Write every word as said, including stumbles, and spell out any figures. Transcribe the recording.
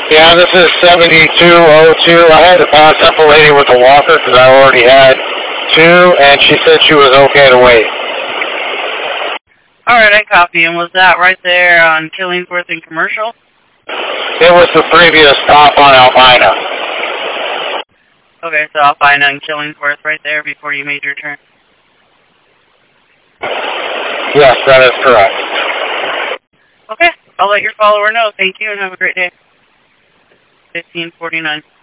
Yeah, this is seventy-two oh two. I had to pass up a lady with a walker because I already had two, and she said she was okay to wait. Alright, I copy. And was that right there on Killingsworth and Commercial? It was the previous stop on Albina. Okay, so Albina and Killingsworth right there before you made your turn. Yes, that is correct. Okay, I'll let your follower know. Thank you and have a great day. fifteen forty-nine.